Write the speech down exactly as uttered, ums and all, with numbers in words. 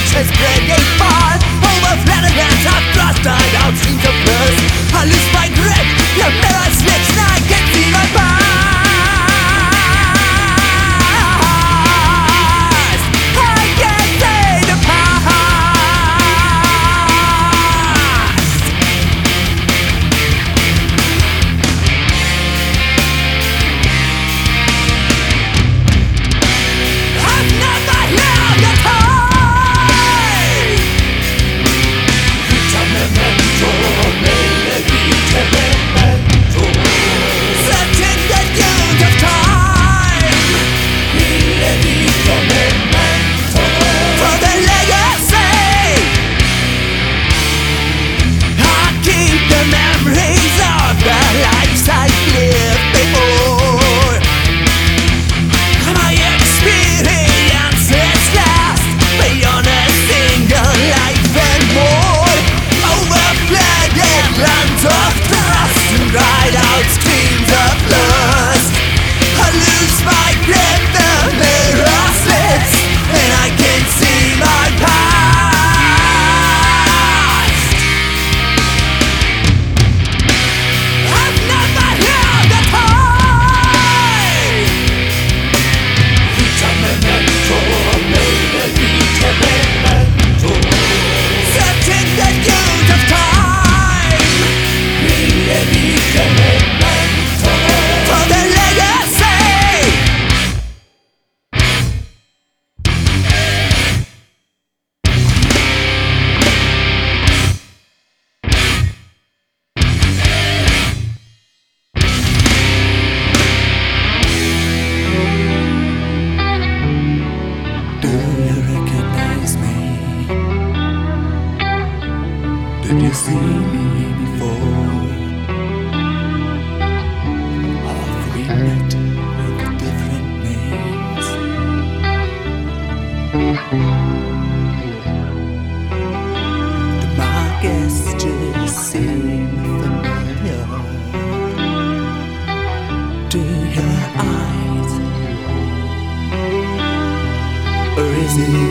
ashes breaking fall. Over flattened lands I've thrust died out streams of blood. I lose my grip, your mirror slips and I can see my past. I can see the past. I've never held a toy. Vita memento, mele vita memento. Searching the dunes of time. Mele vita memento. For the legacy. I keep the memories of the lives I've lived before. My experience is last beyond a single life and more. Over flooded lands of trust and dried out streams of lust. I lose my grip, the mirror slips, and I can see my past. I've never held a toy. Vita memento, mele vita memento. Searching the dunes of time. Mele vita memento. For the legacy. Do you recognize me? Did you see me before? Have we met with different names? Do my gestures seem familiar? Do your eyes, or is it